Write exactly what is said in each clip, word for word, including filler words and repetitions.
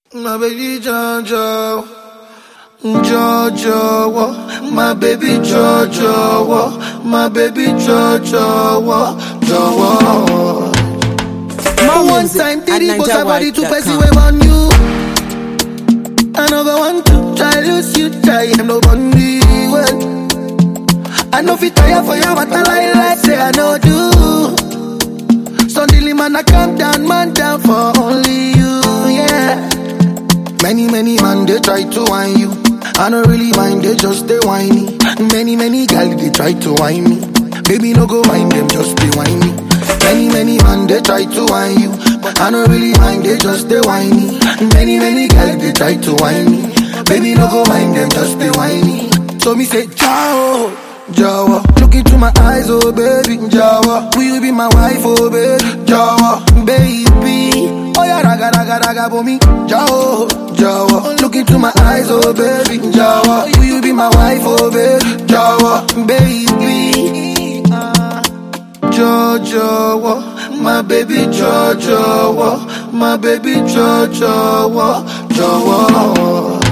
My baby Jojo, Jojo, my baby Jojo, my baby Jojo, Jojo. One time, did it somebody to pass away on you. Another one to try lose you, try him no bundy. Well, I know fit tire for you, but I lie like say I know do. Suddenly man, I calm down, man down for only you, yeah. Many, many man, they try to whine you. I don't really mind, they just they whiny. Many, many girls, they try to whine me. Baby, no go whine them, just they whine me. Many, many man, they try to whine you. But I don't really mind, they just they whiny. Many, many girls, they try to whine me. Baby, no go mind them, just they whiny. So me say, ciao, Jawa. Look into my eyes, oh baby, Jawa. Will you be my wife, oh baby, Jawa, baby. Oh yeah, raga, raga, raga, for me, Jawa, Jawa. Look into my eyes, oh baby, Jawa. Will you be my wife, oh baby, Jawa, baby. Jojo, my baby Jojo, my baby Jojo, Jojo.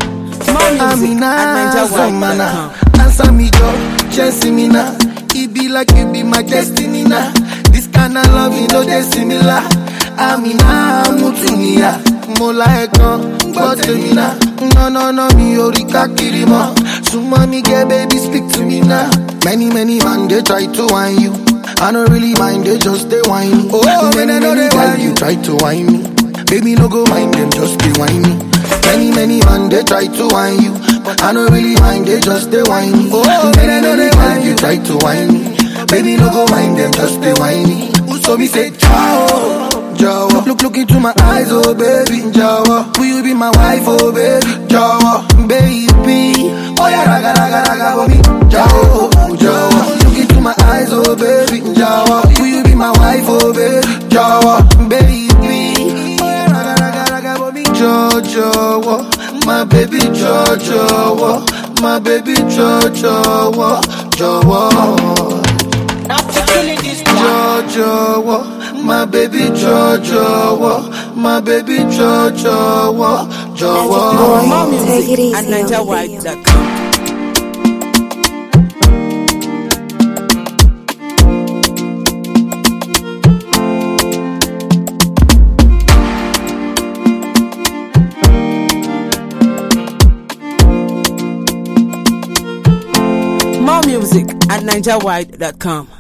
Amina, Zamana, answer me, Joe, chase me now. It be like you be my destiny now. This kind of love, you know, they similar. Amina, Mutunia, Mola Ekon, Botemina. No, no, no, me, Orika Kirima. So, mommy, get baby, speak to me now. Many, many man, they try to whine you. I don't really mind, they just they whine me. Oh, many, many girls, you try to whine me. Baby, no go mind them, just they whine me. Many, many man, they try to whine you. But I don't really mind, they just they whine me. Oh, many, many girls, you try to whine me. Baby, no go mind them, just they whine me. So me say, ciao, Jawa. Look, look into my eyes, oh baby, Jawa. Will you be my wife, oh baby, Jawa, baby. Oh yeah, raga, raga, raga, for me, Jawa, Jawa. Look into my eyes, oh baby, Jawa. Will you be my wife, oh baby, Jawa, baby. Oh yeah, raga, raga, raga, for me, Jojo, my baby Jojo, my baby Jojo, Jojo. Jojo, my baby Jojo, my baby Jojo, Jojo. More music at niger white dot com. More music at niger white dot com.